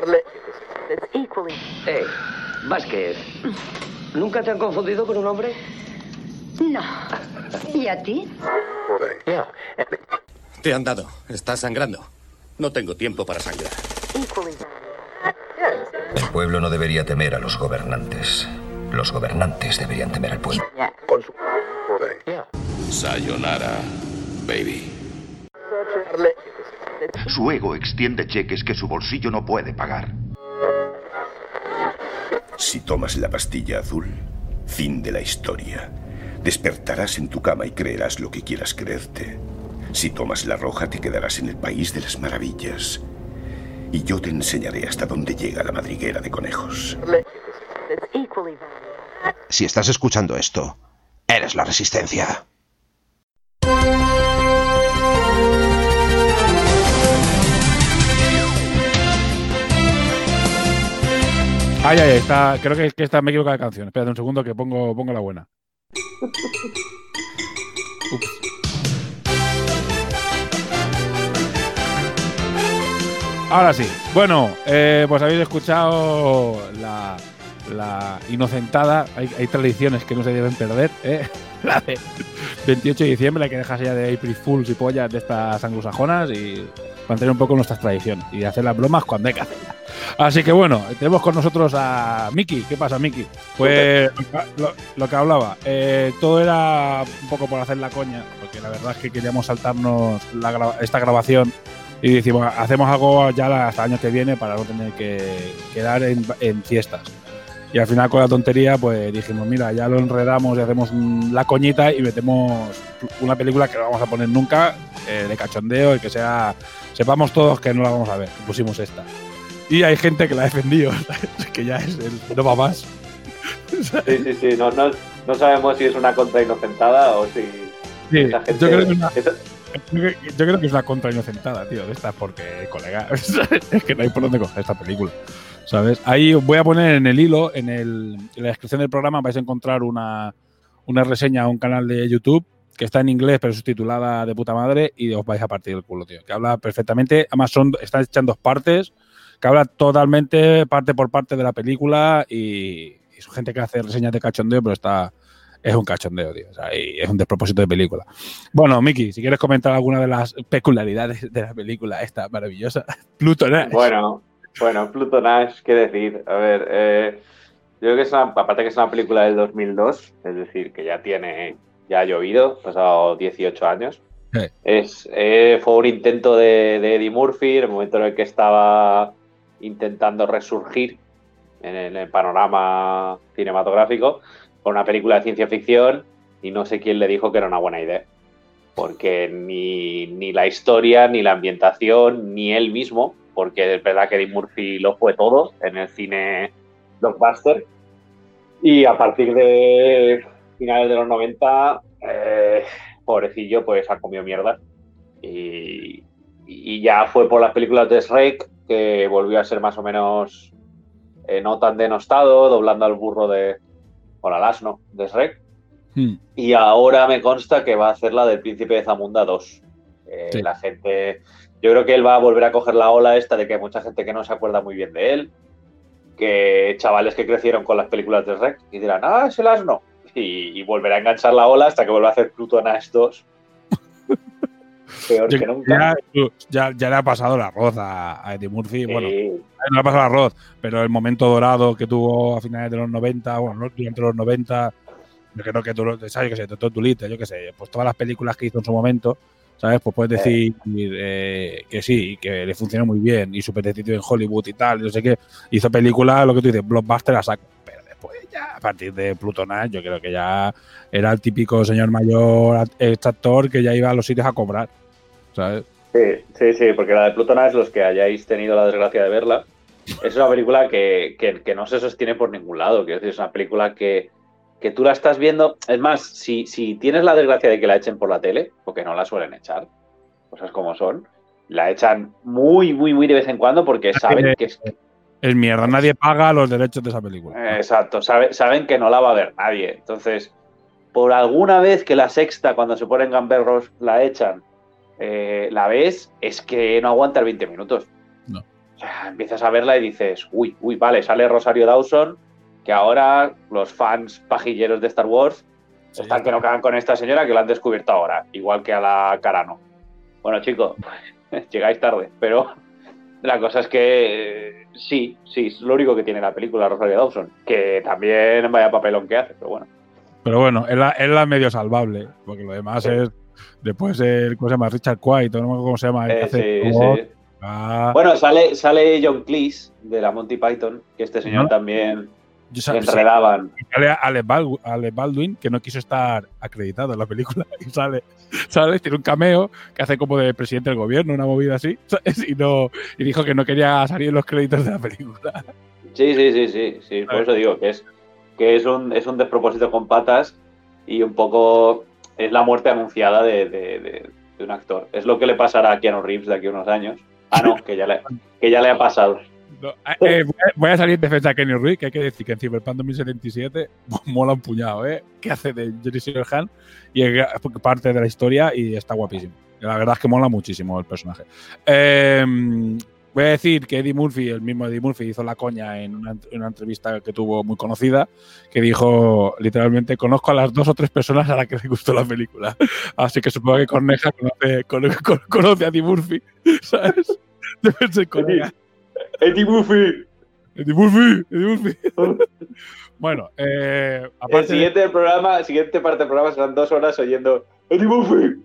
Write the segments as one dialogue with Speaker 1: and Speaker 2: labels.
Speaker 1: Vázquez, ¿nunca te han confundido con un hombre?
Speaker 2: No. ¿Y a ti?
Speaker 3: Te han dado. Estás sangrando. No tengo tiempo para sangrar.
Speaker 4: El pueblo no debería temer a los gobernantes. Los gobernantes deberían temer al pueblo.
Speaker 5: Sayonara, baby.
Speaker 6: Su ego extiende cheques que su bolsillo no puede pagar.
Speaker 7: Si tomas la pastilla azul, fin de la historia. Despertarás en tu cama y creerás lo que quieras creerte. Si tomas la roja, te quedarás en el país de las maravillas. Y yo te enseñaré hasta dónde llega la madriguera de conejos.
Speaker 8: Si estás escuchando esto, eres la Resistencia.
Speaker 9: Ay, está, creo que esta me equivoco de canción. Espérate un segundo que pongo la buena. Ups. Ahora sí. Bueno, pues habéis escuchado la inocentada. Hay tradiciones que no se deben perder, ¿eh? La de 28 de diciembre, hay que dejarse ya de April Fools y pollas de estas anglosajonas y mantener un poco nuestras tradiciones y hacer las bromas cuando hay que hacerlas. Así que bueno, tenemos con nosotros a Miki. ¿Qué pasa, Miki? Pues lo que hablaba, todo era un poco por hacer la coña, porque la verdad es que queríamos saltarnos esta grabación y decimos, hacemos algo ya hasta el año que viene para no tener que quedar en fiestas. Y al final con la tontería pues dijimos, mira, ya lo enredamos y hacemos la coñita y metemos una película que no vamos a poner nunca, de cachondeo y que sea, sepamos todos que no la vamos a ver. Y pusimos esta. Y hay gente que la ha defendido, que ya es no va más.
Speaker 10: Sí. No sabemos si es una contra inocentada o si
Speaker 9: sí,
Speaker 10: esa gente...
Speaker 9: yo creo que es una contra inocentada, tío, de estas, porque, colega, es que no hay por dónde coger esta película, ¿sabes? Ahí os voy a poner en el hilo, en la descripción del programa vais a encontrar una reseña a un canal de YouTube que está en inglés pero subtitulada de puta madre y os vais a partir el culo, tío, que habla perfectamente, además está hecha en dos partes, que habla totalmente parte por parte de la película y es gente que hace reseñas de cachondeo, pero es un cachondeo, tío. O sea, y es un despropósito de película. Bueno, Miki, si quieres comentar alguna de las peculiaridades de la película esta maravillosa. Pluto Nash.
Speaker 10: Bueno, Pluto Nash, ¿qué decir? A ver, yo creo que aparte que es una película del 2002, es decir, que ya ha llovido, pasado 18 años. Fue un intento de Eddie Murphy, en el momento en el que estaba intentando resurgir en el panorama cinematográfico con una película de ciencia ficción y no sé quién le dijo que era una buena idea, porque ni la historia, ni la ambientación, ni él mismo, porque es verdad que Eddie Murphy lo fue todo en el cine blockbuster, y a partir de finales de los 90 pobrecillo pues ha comido mierda y ya fue por las películas de Shrek que volvió a ser más o menos no tan denostado, doblando al burro al asno de Shrek. Y ahora me consta que va a hacer la del Príncipe de Zamunda 2. Sí. La gente, yo creo que él va a volver a coger la ola esta de que hay mucha gente que no se acuerda muy bien de él, que chavales que crecieron con las películas de Shrek y dirán, es el asno, y volverá a enganchar la ola hasta que vuelva a hacer Pluto Nash 2. Peor que nunca.
Speaker 9: Ya le ha pasado el arroz a Eddie Murphy. Sí. Bueno, no le ha pasado el arroz, pero el momento dorado que tuvo a finales de los 90, bueno, durante los 90, yo creo que tú sabes que se trató Tulita, yo qué sé, pues todas las películas que hizo en su momento, ¿sabes? Pues puedes decir que sí, que le funcionó muy bien y su petición en Hollywood y tal, no sé qué. Hizo películas, lo que tú dices, blockbuster a saco. Pero después ya, a partir de Pluto Nash, yo creo que ya era el típico señor mayor, actor que ya iba a los sitios a cobrar, ¿sabes?
Speaker 10: Sí, porque la de Pluto Nash, los que hayáis tenido la desgracia de verla, es una película que no se sostiene por ningún lado. Quiero decir, es una película que tú la estás viendo. Es más, si tienes la desgracia de que la echen por la tele, porque no la suelen echar, cosas como son, la echan muy, muy, muy de vez en cuando porque saben que
Speaker 9: es mierda. Nadie paga los derechos de esa película.
Speaker 10: Exacto. Saben que no la va a ver nadie. Entonces, por alguna vez que la sexta, cuando se ponen gamberros, la echan, la ves, es que no aguanta 20 minutos.
Speaker 9: No.
Speaker 10: O sea, empiezas a verla y dices, uy, vale, sale Rosario Dawson, que ahora los fans pajilleros de Star Wars están que no cagan con esta señora, que la han descubierto ahora, igual que a la Carano. Bueno, chicos, llegáis tarde, pero la cosa es que sí, es lo único que tiene la película Rosario Dawson, que también vaya papelón que hace, pero bueno.
Speaker 9: Pero bueno, es la medio salvable, porque lo demás es después ¿cómo se llama? Richard Quaid, no me acuerdo cómo se llama.
Speaker 10: Sí. Bueno, sale John Cleese de la Monty Python, que este señor también se enredaban.
Speaker 9: Sale Alec Baldwin, que no quiso estar acreditado en la película, y sale, tiene un cameo que hace como de presidente del gobierno, una movida así, ¿sabes? Y dijo que no quería salir en los créditos de la película.
Speaker 10: Sí, por eso digo que es un despropósito con patas y un poco es la muerte anunciada de un actor. Es lo que le pasará a Keanu Reeves de aquí a unos años. Ah, no, que ya le ha pasado.
Speaker 9: No, voy a salir en defensa de Kenny Reeves, que hay que decir que en Cyberpunk 2077 mola un puñado, ¿eh? Que hace de Jerry Silverhand y es parte de la historia y está guapísimo. La verdad es que mola muchísimo el personaje. Voy a decir que Eddie Murphy, el mismo Eddie Murphy, hizo la coña en una entrevista que tuvo muy conocida, que dijo literalmente: conozco a las 2 o 3 personas a las que les gustó la película. Así que supongo que Corneja conoce a Eddie Murphy, ¿sabes? Debe ser colega.
Speaker 10: Eddie Murphy.
Speaker 9: Bueno, aparte
Speaker 10: siguiente parte del programa serán 2 horas oyendo Eddie Murphy.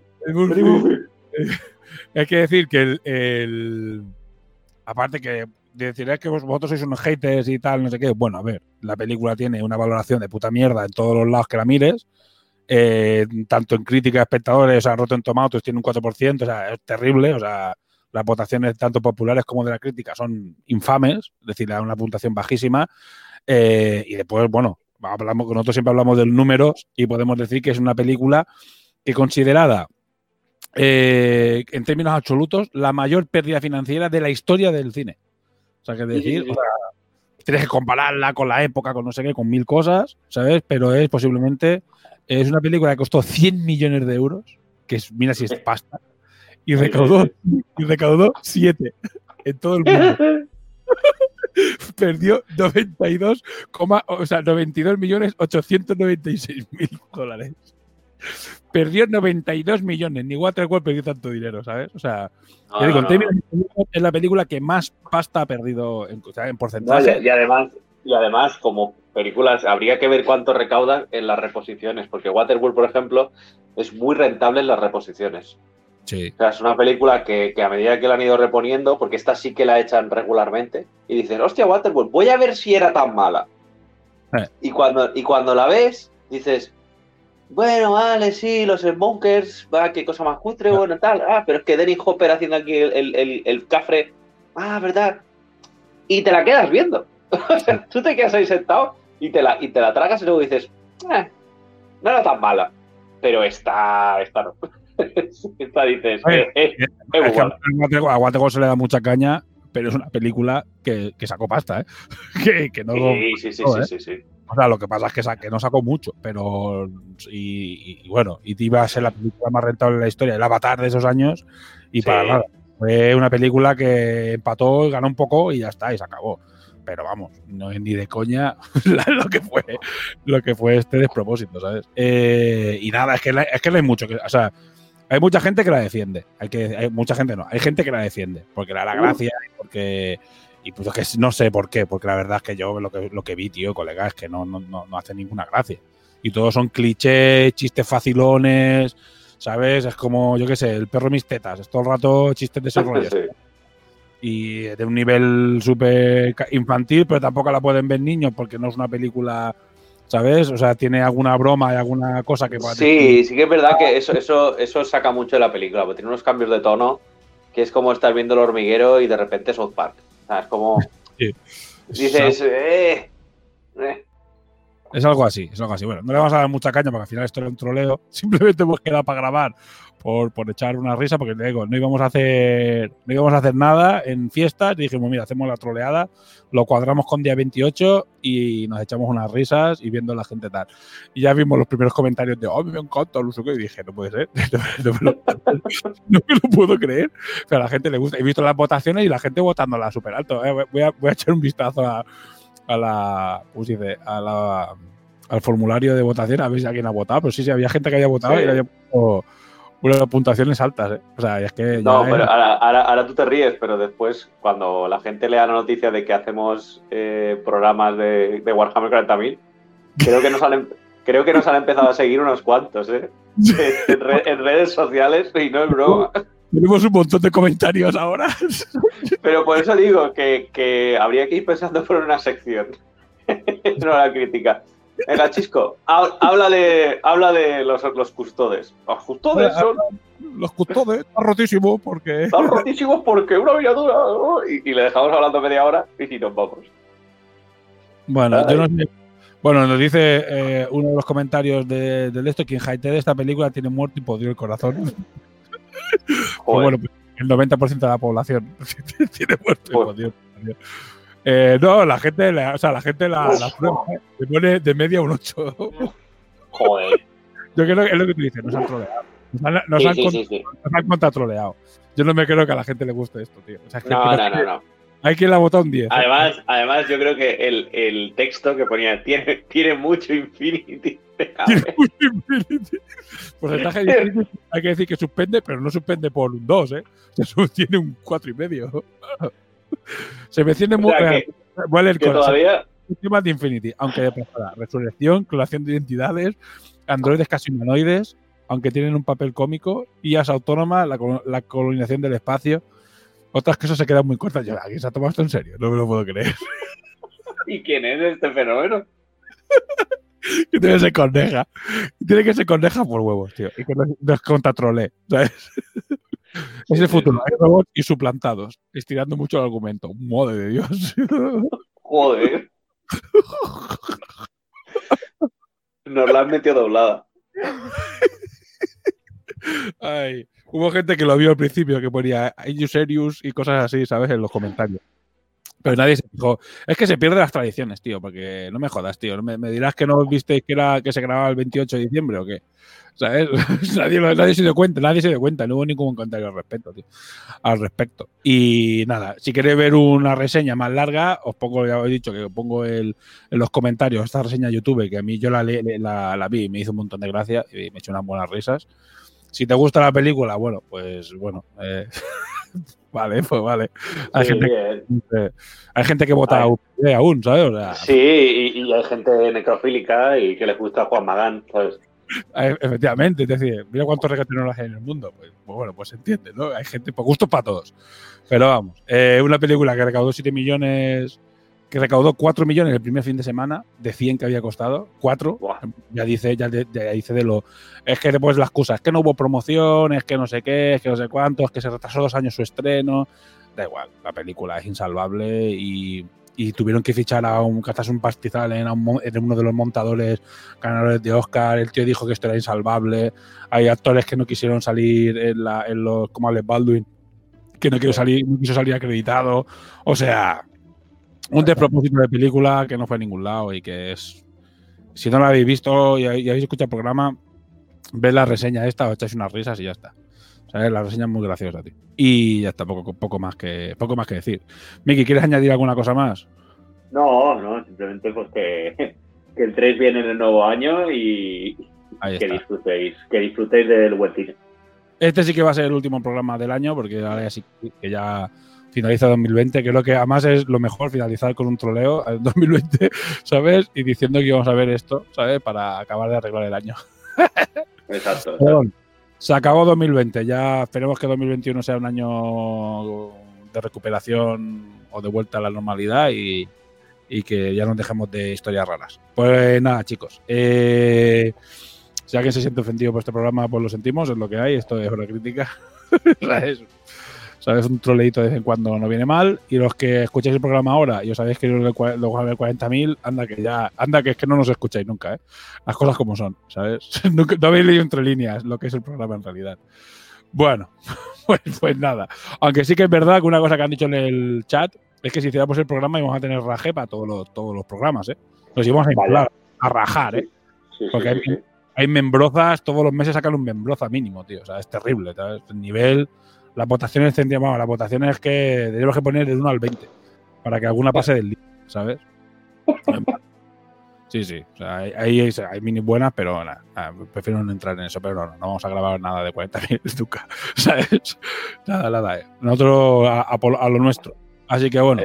Speaker 9: Hay que decir que aparte que deciréis que vosotros sois unos haters y tal, no sé qué. Bueno, a ver, la película tiene una valoración de puta mierda en todos los lados que la mires. Tanto en crítica, espectadores, o sea, Rotten Tomatoes tiene un 4%, o sea, es terrible, o sea, las votaciones tanto populares como de la crítica son infames, es decir, le dan una puntuación bajísima. Y después, bueno, nosotros siempre hablamos del números y podemos decir que es una película que considerada en términos absolutos la mayor pérdida financiera de la historia del cine. O sea, que decir, o sea, tienes que compararla con la época, con no sé qué, con 1000 cosas, ¿sabes? Pero es una película que costó 100 millones de euros, que es, mira si es pasta, y recaudó 7 en todo el mundo. Perdió 92.896.000 dólares. Perdió 92 millones. Ni Waterworld perdió tanto dinero, ¿sabes? O sea, es la película que más pasta ha perdido en porcentaje.
Speaker 10: Y además, como películas, habría que ver cuánto recaudan en las reposiciones, porque Waterworld, por ejemplo, es muy rentable en las reposiciones.
Speaker 9: Sí.
Speaker 10: O sea, es una película que a medida que la han ido reponiendo, porque esta sí que la echan regularmente, y dices, hostia, Waterworld, voy a ver si era tan mala. Y cuando la ves, dices, bueno, vale, sí, los Smokers, va, qué cosa más cutre, bueno, tal, pero es que Dennis Hopper haciendo aquí el cafre, verdad, y te la quedas viendo. O sea, tú te quedas ahí sentado y te la tragas y luego dices, no era tan mala, pero esta no. Esta dices,
Speaker 9: a Waterworld se le da mucha caña, pero es una película que sacó pasta, ¿eh? que no.
Speaker 10: Sí.
Speaker 9: O sea, lo que pasa es que no sacó mucho, pero bueno, y iba a ser la película más rentable de la historia, el Avatar de esos años, y para nada. Fue una película que empató, ganó un poco y ya está, y se acabó. Pero vamos, no es ni de coña lo que fue este despropósito, ¿sabes? Y nada, es que no hay mucho que. O sea, hay mucha gente que la defiende. Mucha gente no. Hay gente que la defiende porque le da la gracia y pues es que no sé por qué, porque la verdad es que yo lo que vi, tío, colega, es que no hace ninguna gracia. Y todos son clichés, chistes facilones, ¿sabes? Es como, yo qué sé, el perro mis tetas. Es todo el rato chistes de ese rollo. Y de un nivel súper infantil, pero tampoco la pueden ver niños porque no es una película, ¿sabes? O sea, tiene alguna broma y alguna cosa que pueda
Speaker 10: sí que es verdad que eso saca mucho de la película, porque tiene unos cambios de tono que es como estar viendo El Hormiguero y de repente South Park. O sea, es como... Sí. Dices...
Speaker 9: Es algo así. Bueno, no le vamos a dar mucha caña porque al final esto era un troleo. Simplemente hemos quedado para grabar por echar una risa, porque te digo, no íbamos a hacer nada en fiestas. Dijimos, mira, hacemos la troleada, lo cuadramos con día 28 y nos echamos unas risas y viendo a la gente tal. Y ya vimos los primeros comentarios de, oh, me encanta, no sé qué, y dije, no puede ser, no me lo puedo creer. Pero a la gente le gusta. He visto las votaciones y la gente votándola súper alto. Voy a echar un vistazo al formulario de votación a ver si alguien ha votado. Pero sí, había gente que había votado y había puesto unas puntuaciones altas, ¿eh? O sea, es que
Speaker 10: no, pero ahora tú te ríes, pero después, cuando la gente lea la noticia de que hacemos programas de Warhammer 40.000, creo que nos han empezado a seguir unos cuantos, ¿eh? En redes sociales, y no es broma.
Speaker 9: Tenemos un montón de comentarios ahora.
Speaker 10: Pero por eso digo que habría que ir pensando por una sección. No la crítica. Venga, Chisco, habla de los custodes. Los custodes son...
Speaker 9: Los custodes están rotísimos porque...
Speaker 10: Están rotísimos porque una miniatura... Y le dejamos hablando media hora y nos vamos.
Speaker 9: Bueno, yo no sé... Bueno, nos dice uno de los comentarios del esto, quien hatea de esta película tiene muerto y podrido el corazón. Pues bueno, pues el 90% de la población tiene muerto y podrido el corazón. No, la gente la prueba, le pone de media un 8.
Speaker 10: Joder.
Speaker 9: Yo creo que es lo que tú dices, nos han troleado. Nos han contratroleado. Yo no me creo que a la gente le guste esto, tío. O sea,
Speaker 10: no.
Speaker 9: Hay quien la ha votado un 10.
Speaker 10: Además, yo creo que el texto que ponía tiene mucho Infinity.
Speaker 9: Tiene mucho Infinity. Porcentaje de Infinity, hay que decir que suspende, pero no suspende por un 2, ¿eh? O sea, tiene un 4,5. Se me enciende muy vale el
Speaker 10: todavía
Speaker 9: temas de Infinity, aunque de pasada, resurrección, clonación de identidades, androides casi humanoides, aunque tienen un papel cómico, IAs autónomas, la colonización del espacio, otras cosas se quedan muy cortas. Yo, ¿alguien se ha tomado esto en serio? No me lo puedo creer.
Speaker 10: ¿Y quién es este fenómeno?
Speaker 9: Que tiene que ser coneja. Tiene que ser coneja por huevos, tío. Y que nos contratrole, ¿sabes? Es el futuro. Hay robots y suplantados, estirando mucho el argumento. Madre de Dios.
Speaker 10: Joder. Nos la han metido doblada.
Speaker 9: Ay, hubo gente que lo vio al principio, que ponía "Are you serious?" y cosas así, ¿sabes? En los comentarios. Pero nadie se fijó. Es que se pierden las tradiciones, tío, porque no me jodas, tío. ¿Me dirás que no visteis que se grababa el 28 de diciembre o qué? ¿Sabes? Nadie se dio cuenta, no hubo ningún comentario al respecto. Y nada, si queréis ver una reseña más larga, os pongo, ya os he dicho que os pongo en los comentarios esta reseña de YouTube, que a mí yo la vi y me hizo un montón de gracia y me echó unas buenas risas. Si te gusta la película, bueno, pues bueno. Vale, pues vale. Hay gente que vota aún, ¿sabes? O sea,
Speaker 10: sí, y hay gente necrofílica y que les gusta Juan Magán, ¿sabes?
Speaker 9: Efectivamente, es decir, mira cuántos reggaetoneros hay en el mundo. Pues bueno, pues se entiende, ¿no? Hay gente, por gustos para todos. Pero vamos, una película que recaudó 7 millones, que recaudó 4 millones el primer fin de semana, de 100 que había costado, 4. Wow. Ya dice de lo... Es que después la excusa, es que no hubo promoción, es que no sé qué, es que no sé cuánto, es que se retrasó 2 años su estreno. Da igual, la película es insalvable y tuvieron que fichar gastarse un pastizal en uno de los montadores ganadores de Oscar. El tío dijo que esto era insalvable. Hay actores que no quisieron salir en los como Alec Baldwin, que no quiso salir acreditado. O sea, un despropósito de película que no fue a ningún lado y que es... Si no la habéis visto y habéis escuchado el programa, ved la reseña esta, os echáis unas risas y ya está. ¿Sabes? La reseña es muy graciosa, tío. Y ya está, poco más que decir. Miki, ¿quieres añadir alguna cosa más?
Speaker 10: No, simplemente pues que el 3 viene en el nuevo año y que disfrutéis del buen cine.
Speaker 9: Este sí que va a ser el último programa del año, porque ahora ya sí que ya finaliza 2020, que es lo que además es lo mejor, finalizar con un troleo en 2020, ¿sabes? Y diciendo que íbamos a ver esto, ¿sabes? Para acabar de arreglar el año.
Speaker 10: Exacto.
Speaker 9: Perdón. Se acabó 2020, ya esperemos que 2021 sea un año de recuperación o de vuelta a la normalidad y que ya nos dejemos de historias raras. Pues nada, chicos. Si alguien se siente ofendido por este programa, pues lo sentimos, es lo que hay, esto es una crítica. ¿sabes? Un troleíto de vez en cuando no viene mal. Y los que escucháis el programa ahora y os sabéis que luego va a haber 40.000, anda que es que no nos escucháis nunca, ¿eh? Las cosas como son, ¿sabes? No habéis leído entre líneas lo que es el programa en realidad. Bueno, pues nada. Aunque sí que es verdad que una cosa que han dicho en el chat es que si hiciéramos el programa íbamos a tener raje para todos los programas, ¿eh? Nos íbamos a inflar, a rajar, ¿eh? Porque hay membrozas, todos los meses sacan un membroza mínimo, tío. O sea, es terrible, ¿sabes? El nivel, las votaciones tendríamos, las votaciones que tenemos que poner del 1 al 20 para que alguna pase del día, ¿sabes? Sí. O sea, hay mini buenas, pero nada, prefiero no entrar en eso. Pero no vamos a grabar nada de 40.000 nunca, ¿sabes? Nada. Nosotros a lo nuestro. Así que bueno.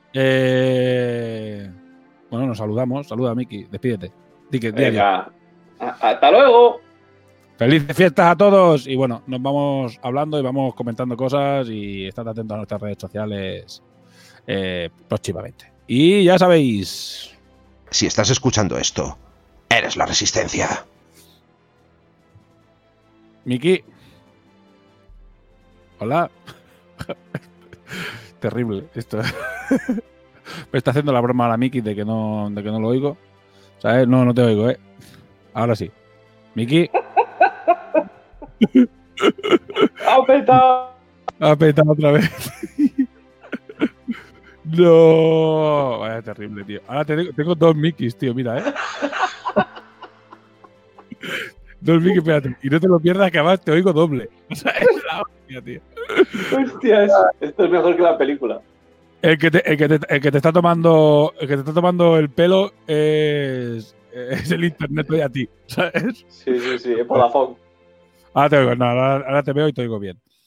Speaker 9: Bueno, nos saludamos. Saluda, Miki. Despídete.
Speaker 10: Venga. Hasta luego.
Speaker 9: Felices fiestas a todos. Y bueno, nos vamos hablando y vamos comentando cosas. Y estad atentos a nuestras redes sociales próximamente. Y ya sabéis.
Speaker 8: Si estás escuchando esto, eres la resistencia.
Speaker 9: Miki. Hola. Terrible esto. Me está haciendo la broma a la Miki de que no lo oigo. ¿Sabes? No te oigo, ¿eh? Ahora sí. Miki.
Speaker 10: Ha petado
Speaker 9: otra vez. No. Vaya terrible, tío. Ahora tengo dos Mikis, tío. Mira, ¿eh? Dos Mikis, espérate. Y no te lo pierdas que además te oigo doble. O sea, es la hostia, tío.
Speaker 10: Hostia, esto es mejor que la película.
Speaker 9: El que te está tomando el pelo es el internet hoy a ti, ¿sabes?
Speaker 10: Sí, es Vodafone.
Speaker 9: Ahora te oigo, ahora te veo y te oigo bien.